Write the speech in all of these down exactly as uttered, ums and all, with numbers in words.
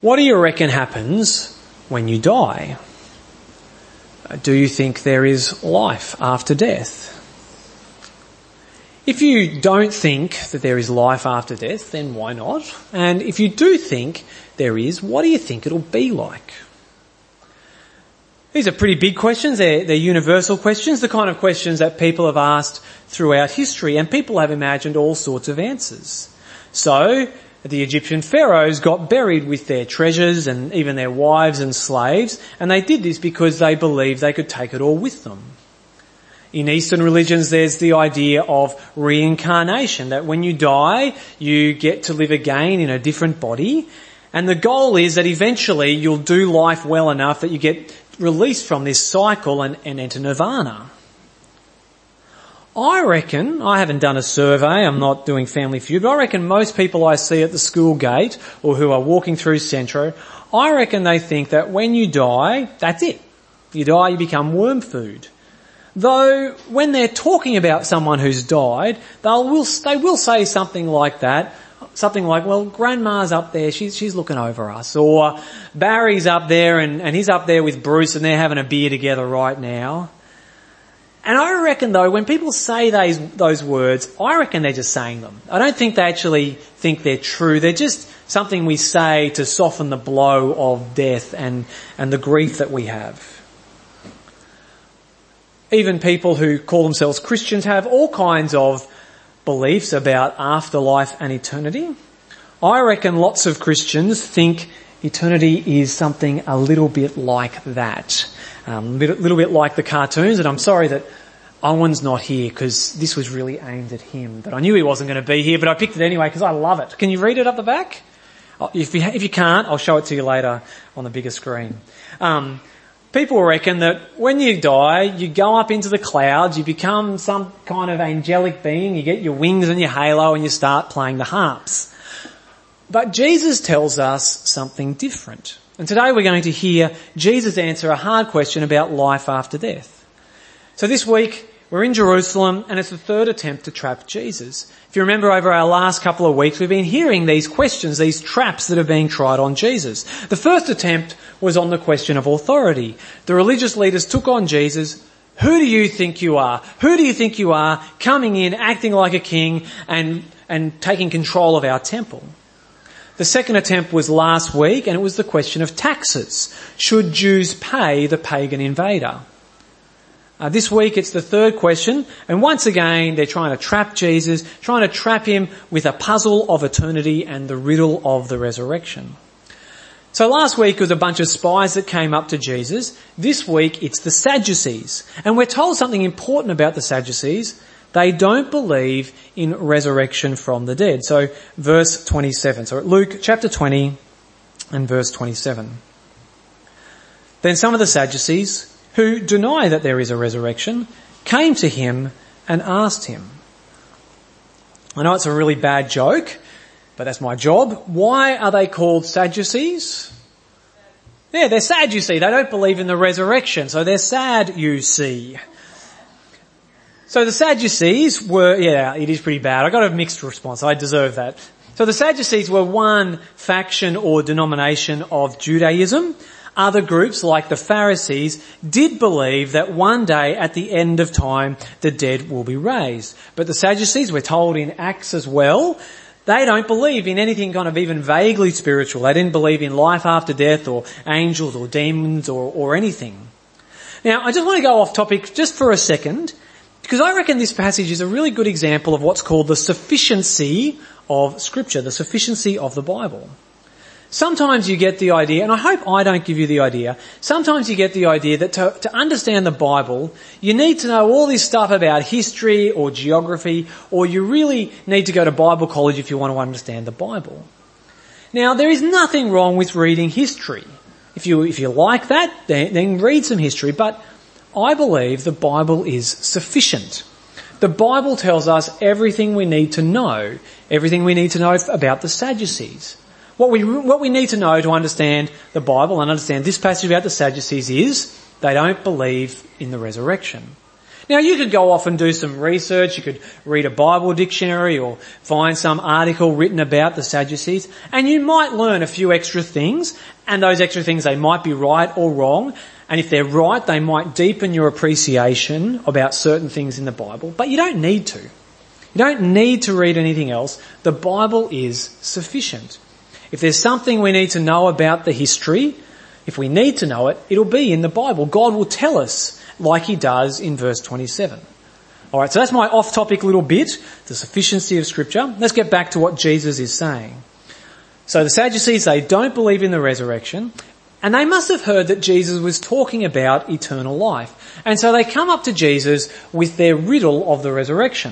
What do you reckon happens when you die? Do you think there is life after death? If you don't think that there is life after death, then why not? And if you do think there is, what do you think it'll be like? These are pretty big questions. They're, they're universal questions, the kind of questions that people have asked throughout history, and people have imagined all sorts of answers. So, the Egyptian pharaohs got buried with their treasures and even their wives and slaves, and they did this because they believed they could take it all with them. In Eastern religions, there's the idea of reincarnation, that when you die, you get to live again in a different body, and the goal is that eventually you'll do life well enough that you get released from this cycle and, and enter nirvana. I reckon, I haven't done a survey, I'm not doing Family Feud, but I reckon most people I see at the school gate or who are walking through Centro, I reckon they think that when you die, that's it. You die, you become worm food. Though when they're talking about someone who's died, they'll will, they will say something like that, something like, well, Grandma's up there, she's, she's looking over us, or Barry's up there and, and he's up there with Bruce and they're having a beer together right now. And I reckon though, when people say those, those words, I reckon they're just saying them. I don't think they actually think they're true. They're just something we say to soften the blow of death and, and the grief that we have. Even people who call themselves Christians have all kinds of beliefs about afterlife and eternity. I reckon lots of Christians think eternity is something a little bit like that. Um, a little bit like the cartoons, and I'm sorry that Owen's not here because this was really aimed at him. But I knew he wasn't going to be here, but I picked it anyway because I love it. Can you read it up the back? If you, if you can't, I'll show it to you later on the bigger screen. Um, people reckon that when you die, you go up into the clouds, you become some kind of angelic being, you get your wings and your halo and you start playing the harps. But Jesus tells us something different. And today we're going to hear Jesus answer a hard question about life after death. So this week we're in Jerusalem and it's the third attempt to trap Jesus. If you remember over our last couple of weeks we've been hearing these questions, these traps that are being tried on Jesus. The first attempt was on the question of authority. The religious leaders took on Jesus. Who do you think you are? Who do you think you are coming in, acting like a king and, and taking control of our temple? The second attempt was last week and it was the question of taxes. Should Jews pay the pagan invader? Uh, this week it's the third question and once again they're trying to trap Jesus, trying to trap him with a puzzle of eternity and the riddle of the resurrection. So last week was a bunch of spies that came up to Jesus. This week it's the Sadducees. And we're told something important about the Sadducees. They don't believe in resurrection from the dead. So verse twenty-seven. So Luke chapter twenty and verse twenty-seven. Then some of the Sadducees, who deny that there is a resurrection, came to him and asked him. I know it's a really bad joke, but that's my job. Why are they called Sadducees? Yeah, they're sad, you see. They don't believe in the resurrection, so they're sad, you see. So the Sadducees were, yeah, it is pretty bad. I got a mixed response. I deserve that. So the Sadducees were one faction or denomination of Judaism. Other groups, like the Pharisees, did believe that one day at the end of time, the dead will be raised. But the Sadducees, we're told in Acts as well, they don't believe in anything kind of even vaguely spiritual. They didn't believe in life after death or angels or demons or, or anything. Now, I just want to go off topic just for a second, because I reckon this passage is a really good example of what's called the sufficiency of Scripture, the sufficiency of the Bible. Sometimes you get the idea, and I hope I don't give you the idea, sometimes you get the idea that to, to understand the Bible, you need to know all this stuff about history or geography, or you really need to go to Bible college if you want to understand the Bible. Now, there is nothing wrong with reading history. If you, if you like that, then, then read some history, but I believe the Bible is sufficient. The Bible tells us everything we need to know, everything we need to know about the Sadducees. What we, what we need to know to understand the Bible and understand this passage about the Sadducees is they don't believe in the resurrection. Now you could go off and do some research, you could read a Bible dictionary or find some article written about the Sadducees, and you might learn a few extra things, and those extra things, they might be right or wrong, and if they're right, they might deepen your appreciation about certain things in the Bible, but you don't need to. You don't need to read anything else. The Bible is sufficient. If there's something we need to know about the history, if we need to know it, it'll be in the Bible. God will tell us, like he does in verse twenty-seven. Alright, so that's my off-topic little bit, the sufficiency of Scripture. Let's get back to what Jesus is saying. So the Sadducees, they don't believe in the resurrection, and they must have heard that Jesus was talking about eternal life. And so they come up to Jesus with their riddle of the resurrection.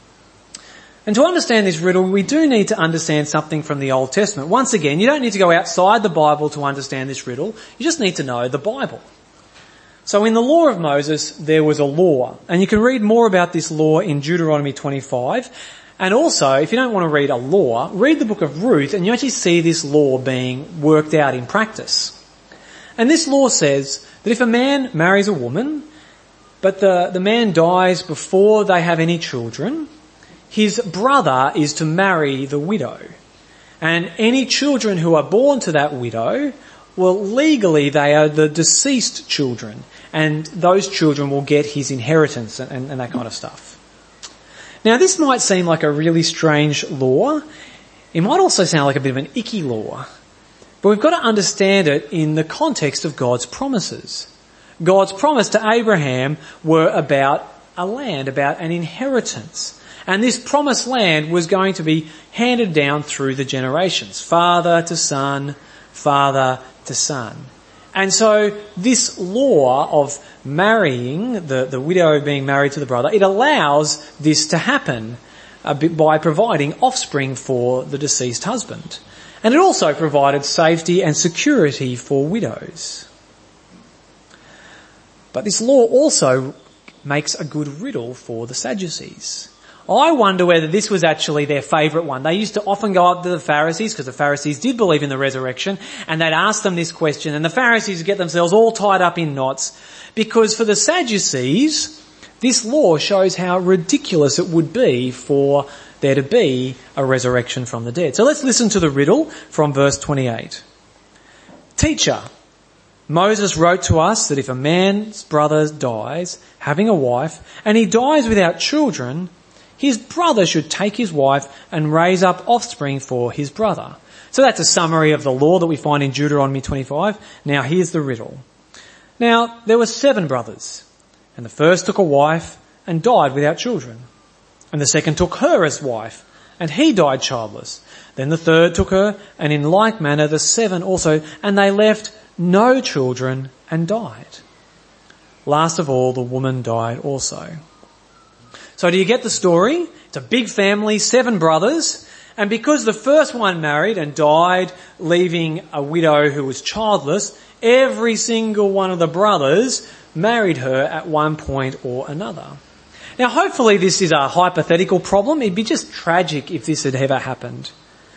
And to understand this riddle, we do need to understand something from the Old Testament. Once again, you don't need to go outside the Bible to understand this riddle. You just need to know the Bible. So in the law of Moses, there was a law. And you can read more about this law in Deuteronomy twenty-five. And also, if you don't want to read a law, read the book of Ruth and you actually see this law being worked out in practice. And this law says that if a man marries a woman, but the, the man dies before they have any children, his brother is to marry the widow. And any children who are born to that widow, well, legally they are the deceased children. And those children will get his inheritance and, and, and that kind of stuff. Now, this might seem like a really strange law. It might also sound like a bit of an icky law. But we've got to understand it in the context of God's promises. God's promise to Abraham were about a land, about an inheritance. And this promised land was going to be handed down through the generations, father to son, father to son. And so this law of marrying, the, the widow being married to the brother, it allows this to happen a bit by providing offspring for the deceased husband. And it also provided safety and security for widows. But this law also makes a good riddle for the Sadducees. I wonder whether this was actually their favourite one. They used to often go up to the Pharisees, because the Pharisees did believe in the resurrection, and they'd ask them this question, and the Pharisees would get themselves all tied up in knots, because for the Sadducees, this law shows how ridiculous it would be for there to be a resurrection from the dead. So let's listen to the riddle from verse twenty-eight. Teacher, Moses wrote to us that if a man's brother dies, having a wife, and he dies without children, his brother should take his wife and raise up offspring for his brother. So that's a summary of the law that we find in Deuteronomy twenty-five. Now here's the riddle. Now there were seven brothers, and the first took a wife and died without children. And the second took her as wife, and he died childless. Then the third took her, and in like manner the seven also, and they left no children and died. Last of all, the woman died also. So do you get the story? It's a big family, seven brothers, and because the first one married and died, leaving a widow who was childless, every single one of the brothers married her at one point or another. Now hopefully this is a hypothetical problem. It'd be just tragic if this had ever happened.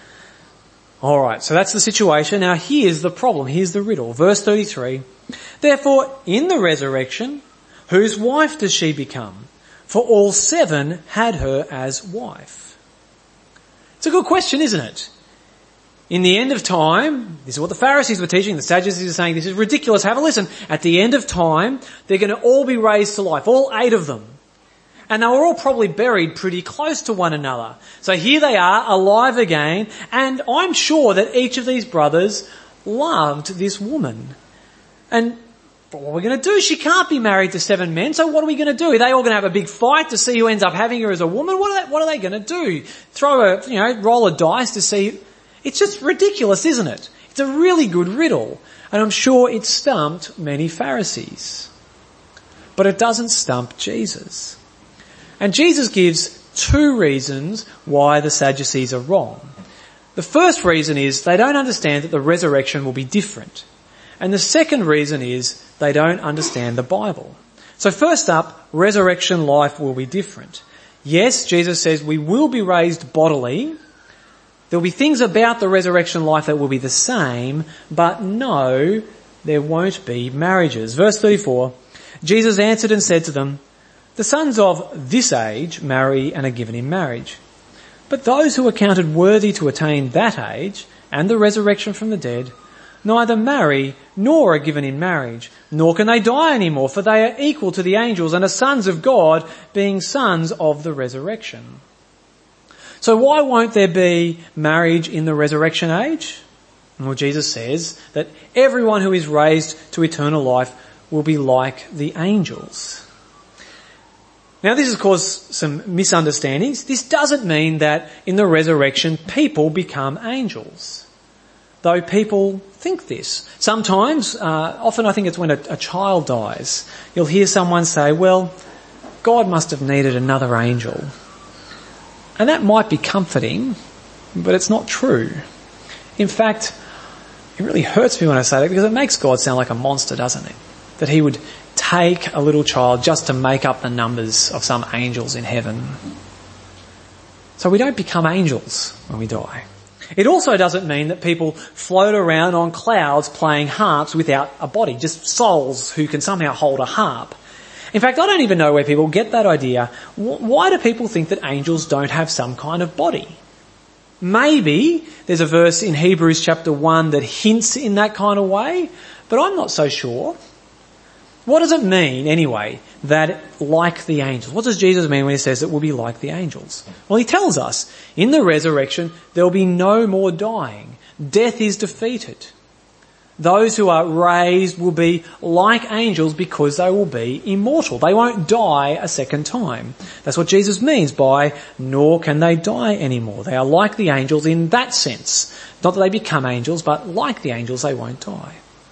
Alright, so that's the situation. Now here's the problem, here's the riddle. Verse thirty-three. Therefore, in the resurrection, whose wife does she become? For all seven had her as wife. It's a good question, isn't it? In the end of time, this is what the Pharisees were teaching, the Sadducees are saying this is ridiculous. Have a listen. At the end of time, they're going to all be raised to life, all eight of them. And they were all probably buried pretty close to one another. So here they are, alive again, and I'm sure that each of these brothers loved this woman. And but what are we going to do? She can't be married to seven men, so what are we going to do? Are they all going to have a big fight to see who ends up having her as a woman? What are they, what are they going to do? Throw a, you know, roll a dice to see? It's just ridiculous, isn't it? It's a really good riddle, and I'm sure it stumped many Pharisees. But it doesn't stump Jesus. And Jesus gives two reasons why the Sadducees are wrong. The first reason is they don't understand that the resurrection will be different. And the second reason is they don't understand the Bible. So first up, resurrection life will be different. Yes, Jesus says we will be raised bodily. There will be things about the resurrection life that will be the same, but no, there won't be marriages. Verse thirty-four, Jesus answered and said to them, The sons of this age marry and are given in marriage. But those who are counted worthy to attain that age and the resurrection from the dead neither marry nor are given in marriage, nor can they die anymore, for they are equal to the angels and are sons of God, being sons of the resurrection. So why won't there be marriage in the resurrection age? Well, Jesus says that everyone who is raised to eternal life will be like the angels. Now, this has caused some misunderstandings. This doesn't mean that in the resurrection people become angels, though people think this. Sometimes, uh, often I think it's when a, a child dies, you'll hear someone say, well, God must have needed another angel. And that might be comforting, but it's not true. In fact, it really hurts me when I say that because it makes God sound like a monster, doesn't it? That he would take a little child just to make up the numbers of some angels in heaven. So we don't become angels when we die. It also doesn't mean that people float around on clouds playing harps without a body, just souls who can somehow hold a harp. In fact, I don't even know where people get that idea. Why do people think that angels don't have some kind of body? Maybe there's a verse in Hebrews chapter one that hints in that kind of way, but I'm not so sure. What does it mean, anyway, that like the angels? What does Jesus mean when he says that we'll be like the angels? Well, he tells us, in the resurrection, there will be no more dying. Death is defeated. Those who are raised will be like angels because they will be immortal. They won't die a second time. That's what Jesus means by, nor can they die anymore. They are like the angels in that sense. Not that they become angels, but like the angels, they won't die.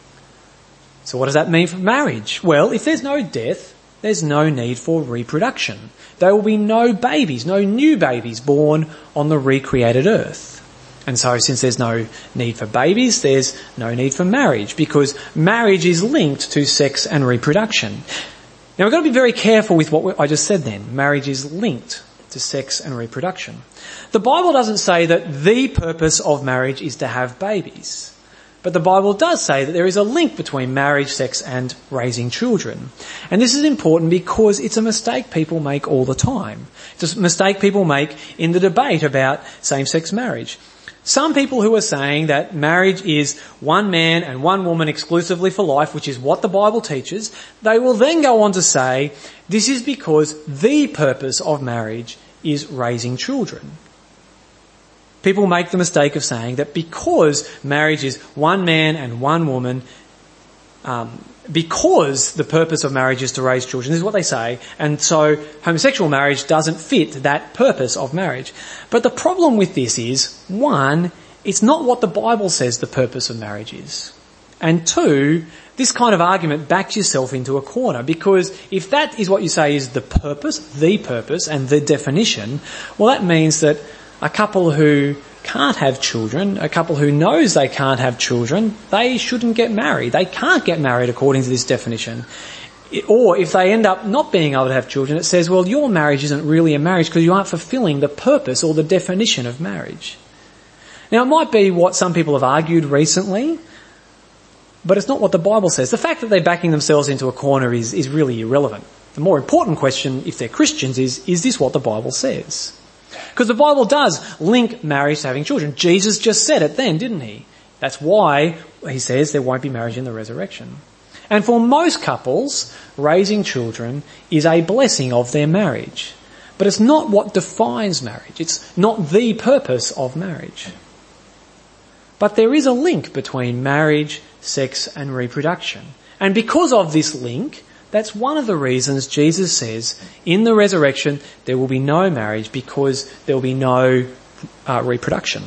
So what does that mean for marriage? Well, if there's no death, there's no need for reproduction. There will be no babies, no new babies born on the recreated earth. And so since there's no need for babies, there's no need for marriage, because marriage is linked to sex and reproduction. Now we've got to be very careful with what I just said then. Marriage is linked to sex and reproduction. The Bible doesn't say that the purpose of marriage is to have babies. But the Bible does say that there is a link between marriage, sex and raising children. And this is important because it's a mistake people make all the time. It's a mistake people make in the debate about same-sex marriage. Some people who are saying that marriage is one man and one woman exclusively for life, which is what the Bible teaches, they will then go on to say this is because the purpose of marriage is raising children. People make the mistake of saying that because marriage is one man and one woman, um, because the purpose of marriage is to raise children, this is what they say, and so homosexual marriage doesn't fit that purpose of marriage. But the problem with this is, one, it's not what the Bible says the purpose of marriage is. And two, this kind of argument backs yourself into a corner, because if that is what you say is the purpose, the purpose and the definition, well, that means that a couple who can't have children, a couple who knows they can't have children, they shouldn't get married. They can't get married according to this definition. Or if they end up not being able to have children, it says, well, your marriage isn't really a marriage because you aren't fulfilling the purpose or the definition of marriage. Now, it might be what some people have argued recently, but it's not what the Bible says. The fact that they're backing themselves into a corner is, is really irrelevant. The more important question, if they're Christians, is, is this what the Bible says? Because the Bible does link marriage to having children. Jesus just said it then, didn't he? That's why he says there won't be marriage in the resurrection. And for most couples, raising children is a blessing of their marriage. But it's not what defines marriage. It's not the purpose of marriage. But there is a link between marriage, sex and reproduction. And because of this link, that's one of the reasons Jesus says in the resurrection there will be no marriage, because there will be no uh, reproduction.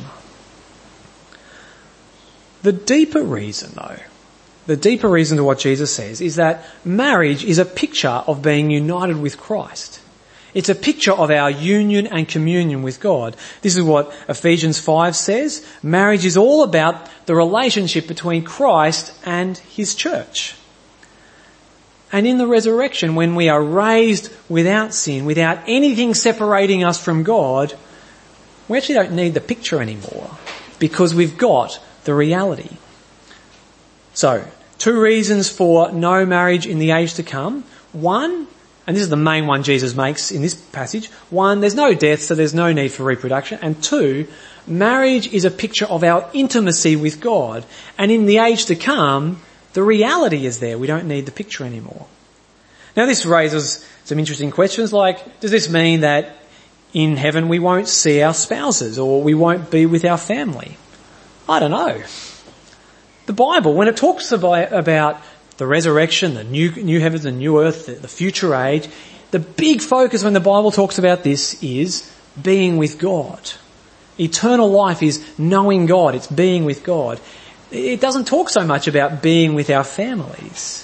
The deeper reason, though, the deeper reason to what Jesus says is that marriage is a picture of being united with Christ. It's a picture of our union and communion with God. This is what Ephesians five says. Marriage is all about the relationship between Christ and his church. And in the resurrection, when we are raised without sin, without anything separating us from God, we actually don't need the picture anymore, because we've got the reality. So, two reasons for no marriage in the age to come. One, and this is the main one Jesus makes in this passage. One, there's no death, so there's no need for reproduction. And two, marriage is a picture of our intimacy with God. And in the age to come, the reality is there. We don't need the picture anymore. Now this raises some interesting questions like, does this mean that in heaven we won't see our spouses or we won't be with our family? I don't know. The Bible, when it talks about, about the resurrection, the new, new heavens and new earth, the, the future age, the big focus when the Bible talks about this is being with God. Eternal life is knowing God, it's being with God. It doesn't talk so much about being with our families.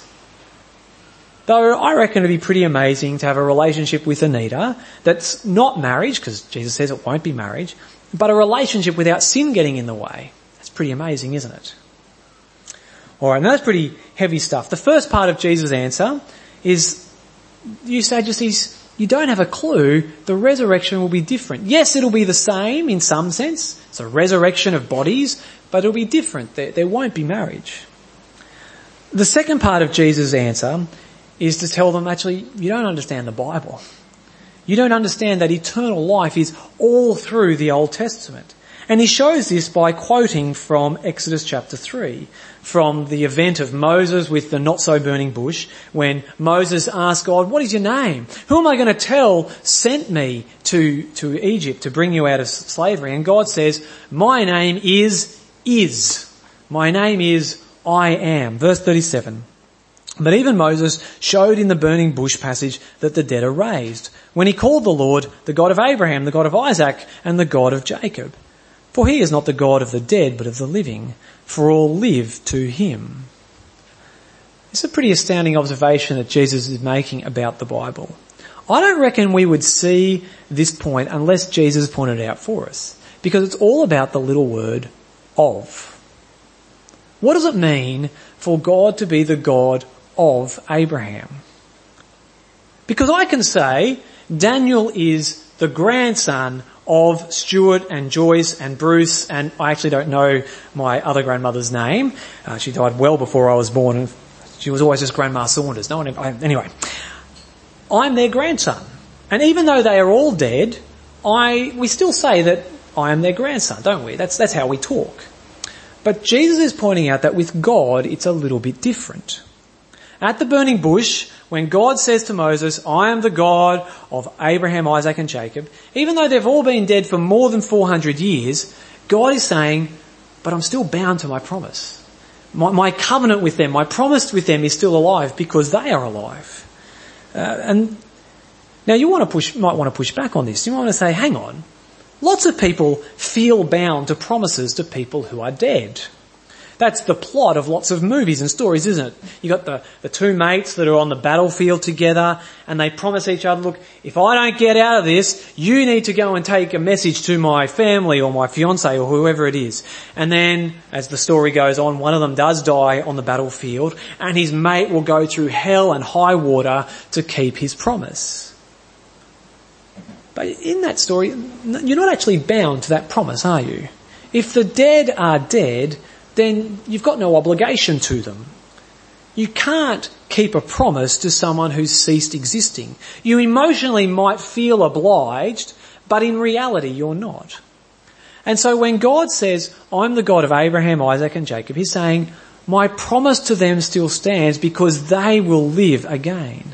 Though I reckon it'd be pretty amazing to have a relationship with Anita that's not marriage, because Jesus says it won't be marriage, but a relationship without sin getting in the way. That's pretty amazing, isn't it? Alright, now that's pretty heavy stuff. The first part of Jesus' answer is, you Sadducees, you don't have a clue, the resurrection will be different. Yes, it'll be the same in some sense. It's a resurrection of bodies, but it'll be different. There, there won't be marriage. The second part of Jesus' answer is to tell them, actually, you don't understand the Bible. You don't understand that eternal life is all through the Old Testament. And he shows this by quoting from Exodus chapter three, from the event of Moses with the not-so-burning bush, when Moses asked God, what is your name? Who am I going to tell sent me to, to Egypt to bring you out of slavery? And God says, my name is, is. My name is, I am. Verse thirty-seven. But even Moses showed in the burning bush passage that the dead are raised, when he called the Lord the God of Abraham, the God of Isaac, and the God of Jacob. For he is not the God of the dead, but of the living, for all live to him. It's a pretty astounding observation that Jesus is making about the Bible. I don't reckon we would see this point unless Jesus pointed it out for us, because it's all about the little word of. What does it mean for God to be the God of Abraham? Because I can say Daniel is the grandson of Stuart and Joyce and Bruce, and I actually don't know my other grandmother's name. Uh, she died well before I was born, and she was always just Grandma Saunders. No one ever, anyway, I'm their grandson. And even though they are all dead, I we still say that I am their grandson, don't we? That's that's how we talk. But Jesus is pointing out that with God, it's a little bit different. At the burning bush, when God says to Moses, I am the God of Abraham, Isaac and Jacob, even though they've all been dead for more than four hundred years, God is saying, but I'm still bound to my promise. My, my covenant with them, my promise with them is still alive because they are alive. Uh, and now you want to push, might want to push back on this. You might want to say, hang on. Lots of people feel bound to promises to people who are dead. That's the plot of lots of movies and stories, isn't it? You got the, the two mates that are on the battlefield together and they promise each other, look, if I don't get out of this, you need to go and take a message to my family or my fiancé or whoever it is. And then, as the story goes on, one of them does die on the battlefield and his mate will go through hell and high water to keep his promise. But in that story, you're not actually bound to that promise, are you? If the dead are dead, then you've got no obligation to them. You can't keep a promise to someone who's ceased existing. You emotionally might feel obliged, but in reality you're not. And so when God says, I'm the God of Abraham, Isaac and Jacob, he's saying, my promise to them still stands because they will live again.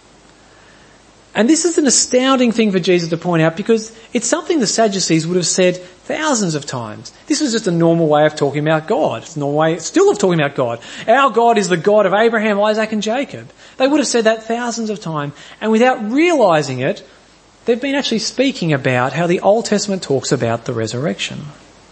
And this is an astounding thing for Jesus to point out because it's something the Sadducees would have said thousands of times. This was just a normal way of talking about God. It's a normal way still of talking about God. Our God is the God of Abraham, Isaac and Jacob. They would have said that thousands of times. And without realising it, they've been actually speaking about how the Old Testament talks about the resurrection.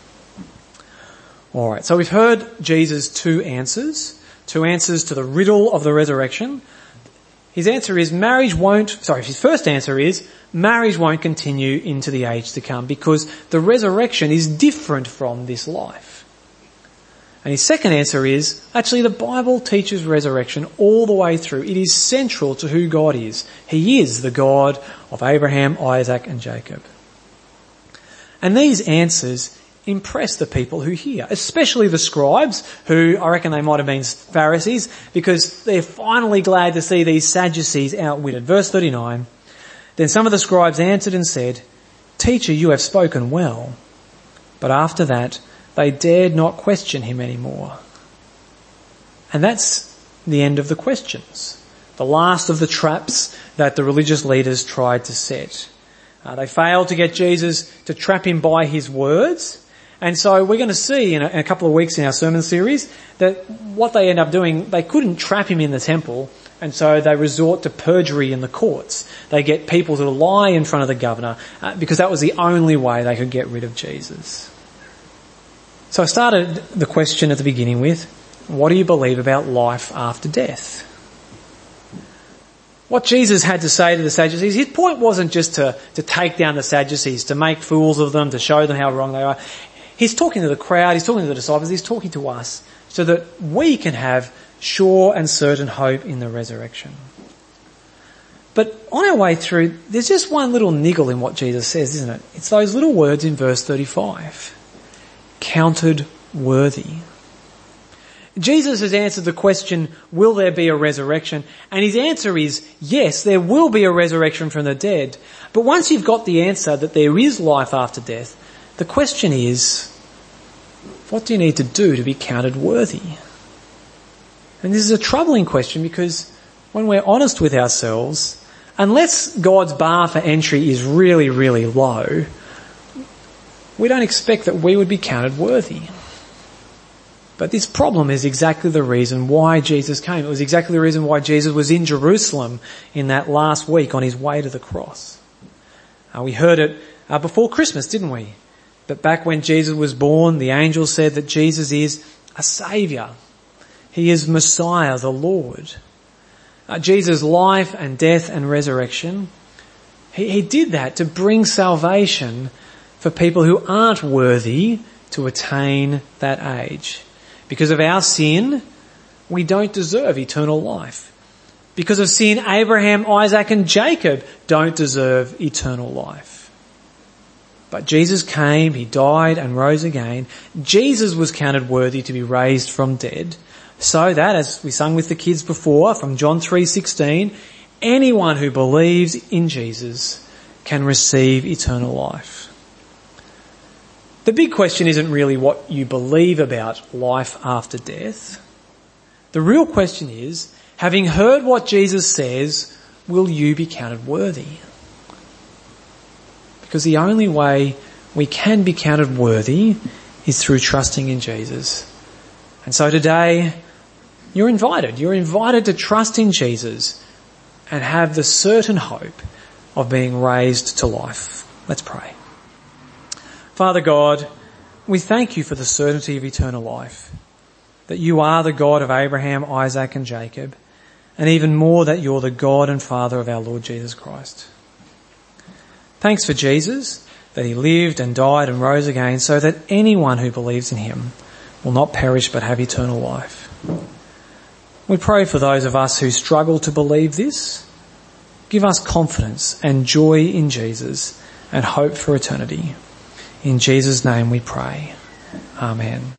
Alright, so we've heard Jesus' two answers. Two answers to the riddle of the resurrection. His answer is marriage won't, sorry, his first answer is marriage won't continue into the age to come because the resurrection is different from this life. And his second answer is, actually the Bible teaches resurrection all the way through. It is central to who God is. He is the God of Abraham, Isaac and Jacob. And these answers impress the people who hear, especially the scribes, who I reckon they might have been Pharisees, because they're finally glad to see these Sadducees outwitted. Verse thirty-nine, then some of the scribes answered and said, "Teacher, you have spoken well." But after that, they dared not question him anymore. And that's the end of the questions, the last of the traps that the religious leaders tried to set. Uh, they failed to get Jesus to trap him by his words. And so we're going to see in a, in a couple of weeks in our sermon series that what they end up doing, they couldn't trap him in the temple, and so they resort to perjury in the courts. They get people to lie in front of the governor uh, because that was the only way they could get rid of Jesus. So I started the question at the beginning with, what do you believe about life after death? What Jesus had to say to the Sadducees, his point wasn't just to, to take down the Sadducees, to make fools of them, to show them how wrong they are. He's talking to the crowd, he's talking to the disciples, he's talking to us so that we can have sure and certain hope in the resurrection. But on our way through, there's just one little niggle in what Jesus says, isn't it? It's those little words in verse thirty-five. Counted worthy. Jesus has answered the question, will there be a resurrection? And his answer is, yes, there will be a resurrection from the dead. But once you've got the answer that there is life after death, the question is, what do you need to do to be counted worthy? And this is a troubling question because when we're honest with ourselves, unless God's bar for entry is really, really low, we don't expect that we would be counted worthy. But this problem is exactly the reason why Jesus came. It was exactly the reason why Jesus was in Jerusalem in that last week on his way to the cross. Uh, we heard it uh, before Christmas, didn't we? But back when Jesus was born, the angel said that Jesus is a saviour. He is Messiah, the Lord. Uh, Jesus' life and death and resurrection, he, he did that to bring salvation for people who aren't worthy to attain that age. Because of our sin, we don't deserve eternal life. Because of sin, Abraham, Isaac and Jacob don't deserve eternal life. But Jesus came, he died and rose again. Jesus was counted worthy to be raised from dead, so that, as we sung with the kids before from John three sixteen, anyone who believes in Jesus can receive eternal life. The big question isn't really what you believe about life after death. The real question is, having heard what Jesus says, will you be counted worthy? Because the only way we can be counted worthy is through trusting in Jesus. And so today, you're invited. You're invited to trust in Jesus and have the certain hope of being raised to life. Let's pray. Father God, we thank you for the certainty of eternal life, that you are the God of Abraham, Isaac and Jacob, and even more that you're the God and Father of our Lord Jesus Christ. Thanks for Jesus, that he lived and died and rose again so that anyone who believes in him will not perish but have eternal life. We pray for those of us who struggle to believe this. Give us confidence and joy in Jesus and hope for eternity. In Jesus' name we pray. Amen.